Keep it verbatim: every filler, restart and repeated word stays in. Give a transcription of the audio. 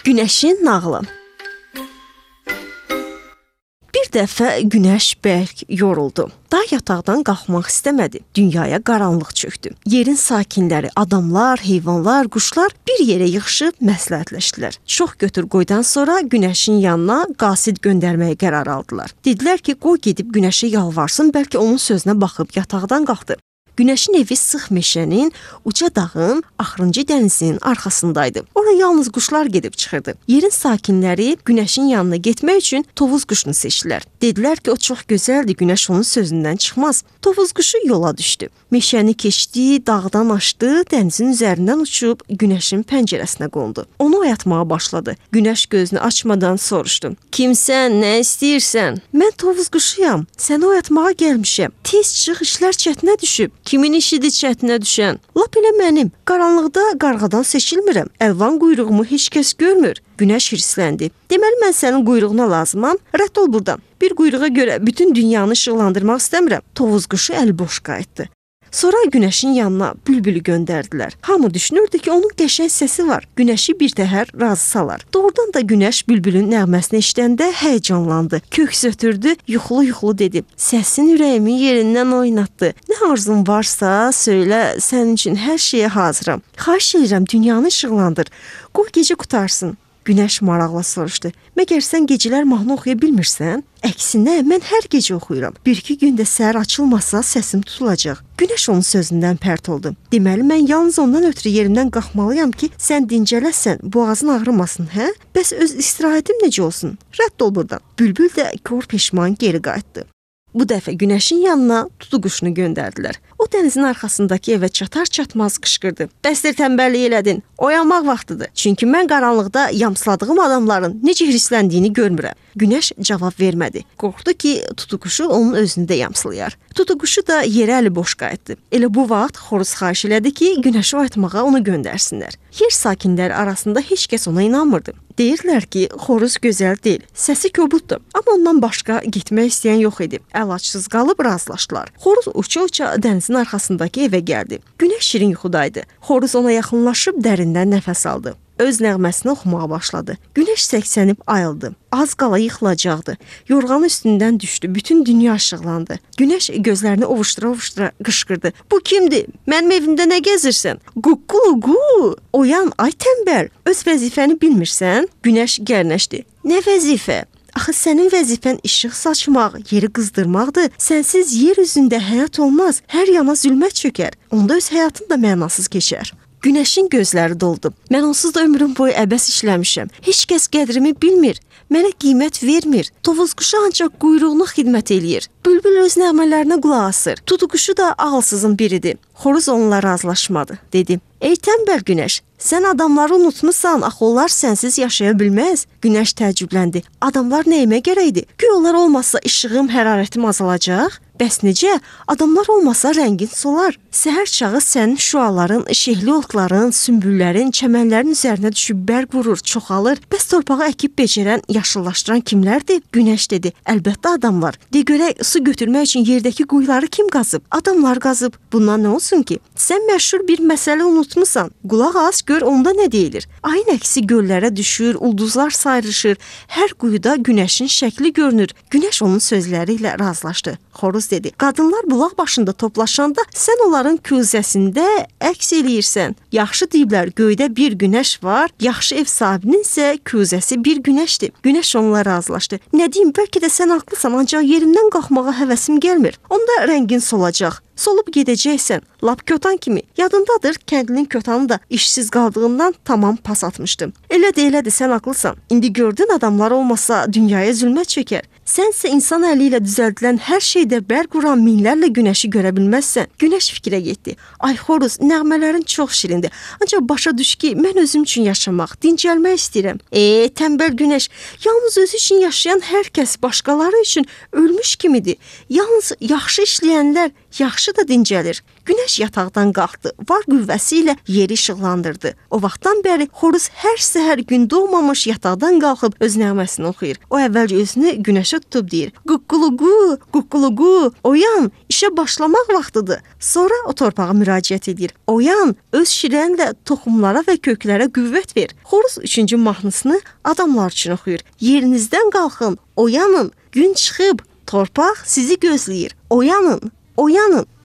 Günəşin nağılı. Bir dəfə Günəş bərk yoruldu. Daha yataqdan qalxmaq istəmədi. Dünyaya qaranlıq çökdü. Yerin sakinləri, adamlar, heyvanlar, quşlar bir yerə yığışıb məsləhətləşdilər. Çox götür-qoydan sonra Günəşin yanına qasid göndərməyə qərar aldılar. Dedilər ki, qoy gedib Günəşə yalvarsın, bəlkə onun sözünə baxıb yataqdan qalxdı. Günəşin evi sıx meşənin, uca dağın, axırıncı dənizin arxasındaydı. Ora yalnız quşlar gedib çıxırdı. Yerin sakinləri Günəşin yanına getmək üçün tovuz quşunu seçdilər. Dedilər ki, o çox gözəldir, Günəş onun sözündən çıxmaz. Tovuz quşu yola düşdü. Meşəni keçdi, dağdan aşdı, dənizin üzərindən uçub Günəşin pəncərəsinə qondu. Onu oyatmağa başladı. Günəş gözünü açmadan soruşdu. Kimsən, nə istəyirsən? Mən tovuz quşuyam, səni oyatmağa gəlmişəm. Tez çıx, işlər çətinə düşüb. Kimin işidir çətinə düşən? Lap elə mənim. Qaranlıqda qarğadan seçilmirəm. Əlvan quyruğumu heç kəs görmür. Günəş hirsləndi. Deməli, mən sənin quyruğuna lazımam. Rədd ol buradan. Bir quyruğa görə bütün dünyanı işıqlandırmaq istəmirəm. Tovuz quşu əli boş qayıtdı. Sonra Günəşin yanına bülbülü göndərdilər. Hamı düşünürdü ki, onun qəşəng səsi var. Günəşi bir təhər razı salar. Doğrudan da Günəş bülbülün nəğməsini eşidəndə həyəcanlandı. Köks ötürdü, yuxulu-yuxulu dedi. Səsin ürəyimi yerindən oynatdı. Nə arzun varsa söylə, sənin üçün hər şeyə hazıram. Xahiş edirəm, dünyanı işıqlandır. Qoy gecə qutarsın. Günəş maraqla soruşdu. Məgər sən gecələr mahnı oxuya bilmirsən? Əksinə, mən hər gecə oxuyuram. Bir-iki gündə səhər açılmasa səsim tutulacaq. Günəş onun sözündən pərt oldu. Deməli, mən yalnız ondan ötürü yerimdən qalxmalıyam ki, sən dincələsən, boğazın ağrımasın, hə? Bəs öz istirahətim necə olsun? Rədd ol buradan. Bülbül də kor peşman geri qayıtdı. Bu dəfə Günəşin yanına tutu quşunu göndərdilər. O dənizin arxasındakı evə çatar-çatmaz qışqırdı. Bəsdir tənbəllik elədin, oyanmaq vaxtıdır. Çünki mən qaranlıqda yamsıladığım adamların necə hirsləndiyini görmürəm. Günəş cavab vermədi. Qorxdu ki, tutuquşu onun özünü də yamsılayar. Tutuquşu da yerə əli boş qayıtdı. Elə bu vaxt xoruz xahiş elədi ki, Günəşi oyatmağa onu göndərsinlər. Yer sakinləri arasında heç kəs ona inanmırdı. Deyirlər ki, xoruz gözəl deyil, səsi kobuddur. Amma ondan başqa getmək istəyən yox idi. Əlacsız qalıb razılaşdılar. Xoruz uça-uça dənizin arxasındakı evə gəldi. Günəş şirin yuxudaydı. Xoruz ona yaxınlaşıb dərindən nəfəs aldı. Öz nəğməsini oxumağa başladı. Günəş səksənib ayıldı. Az qala yıxılacaqdı. Yorğanın üstündən düşdü. Bütün dünya işıqlandı. Günəş gözlərini ovuşdura-ovuşdura qışqırdı. Bu kimdir? Mənim evimdə nə gəzirsən? Quqquluqu! Oyan, ay tənbəl! Öz vəzifəni bilmirsən? Günəş gərnəşdi. Nə vəzifə? Axı sənin vəzifən işıq saçmaq, yeri qızdırmaqdır. Sənsiz yer üzündə həyat olmaz. Hər yana zülmət çökər. Onda öz həyatın da mənasız keçər. Günəşin gözləri doldu. Mən onsuz da ömrüm boyu əbəs işləmişəm. Heç kəs qədrimi bilmir. Mənə qiymət vermir. Tovuz quşu ancaq quyruğuna xidmət eləyir. Bülbül öz nəğmələrinə qulaq asır. Tutuquşu da ağılsızın biridir. Xoruz onunla razılaşmadı, dedi. Ey tənbəl Günəş, sən adamları unutmuşsan, axı onlar sənsiz yaşaya bilməz. Günəş təəccübləndi. Adamlar nəyimə gərəkdir? Güya onlar olmasa işığım, hərarətim azalacaq? Bəs necə? Adamlar olmasa rəngin solar. Səhər çağı sənin şüaların, şehli otların, sümbüllərin, çəmənlərin üzərinə düşüb bərq vurur, çoxalır. Bəs torpağı əkib becərən, yaşıllaşdıran kimlərdir? Günəş dedi. Əlbəttə adamlar. De görək, su götürmək üçün yerdəki quyuları kim qazıb? Adamlar qazıb. Bundan nə olsun ki? Sən məşhur bir məsələ unutmusan. Qulaq as, gör onda nə deyilir. Ayın əksi göllərə düşür, ulduzlar sayrışır. Hər quyuda günəşin şəkli görünür. Günəş onun sözləri ilə razılaşdı. Xoruz dedi. Qadınlar bulaq başında toplaşanda sən onların küzəsində əks eləyirsən. Yaxşı deyiblər, göydə bir günəş var, yaxşı ev sahibinin isə küzəsi bir günəşdir. Günəş onunla razılaşdı. Nə deyim, bəlkə də sən haqlısan, ancaq yerimdən qalxmağa həvəsim gəlmir. Onda rəngin solacaq. Solub gedəcəksən, lap kötan kimi. Yadındadır, kəndlinin kötanı da işsiz qaldığından tamam pas atmışdı. Elədir, elədir, sən haqlısan. İndi gördün, adamlar olmasa dünyaya zülmət çökər. Sənsə insan əli ilə düzəldilən hər şeydə bərq vuran minlərlə günəşi görə bilməzsən. Günəş fikrə getdi. Ay xoruz, nəğmələrin çox şirindir. Ancaq başa düş ki, mən özüm üçün yaşamaq, dincəlmək istəyirəm. E, tənbəl günəş, yalnız özü üçün yaşayan hər kəs başqaları üçün ölmüş kimidir. Yalnız yaxşı işləyənlər yaxşı da dincəlir. Günəş yataqdan qalxdı, var qüvvəsi ilə yeri işıqlandırdı. O vaxtdan bəri xoruz hər səhər gün doğmamış yataqdan qalxıb öz nəğməsini oxuyur. O əvvəlcə özünü günəşə tutub deyir: "Quqquluqu, quqquluqu, oyan, işə başlamaq vaxtıdır." Sonra o torpağa müraciət edir: "Oyan, öz şirənlə toxumlara və köklərə qüvvət ver." Xoruz üçüncü mahnısını adamlar üçün oxuyur. Yerinizdən qalxın, oyanın, gün çıxıb, torpaq sizi gözləyir. Oyanın, oyanın.